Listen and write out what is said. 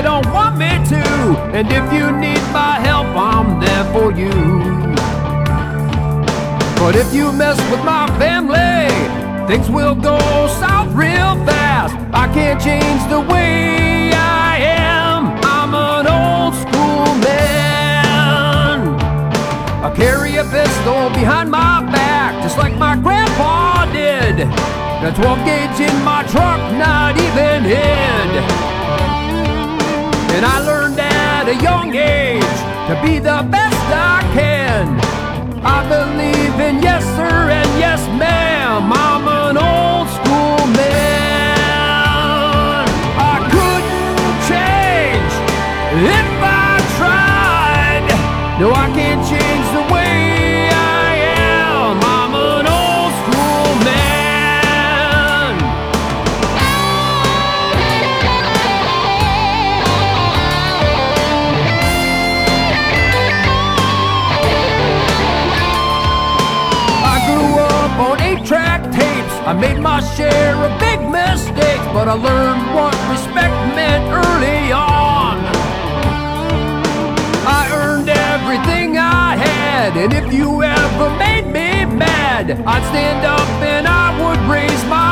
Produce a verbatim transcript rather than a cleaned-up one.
don't want me to. And if you need my help, I'm there for you. But if you mess with my family, things will go south real fast. I can't change the way I am. I'm an old school man. I carry a pistol behind my back, just like my grandpa did. The twelve gauge in my truck, not even hid. And I learned at a young age to be the best I can. I believe in yes sir and yes ma'am. I'm an old school man. I couldn't change if I tried. No, I can't change the way I am. I'm an old school man. I grew up on eight-track tapes. I made my share of big mistakes, but I learned what respect meant early on. I earned everything I had, and if you ever made me mad, I'd stand up and I would raise my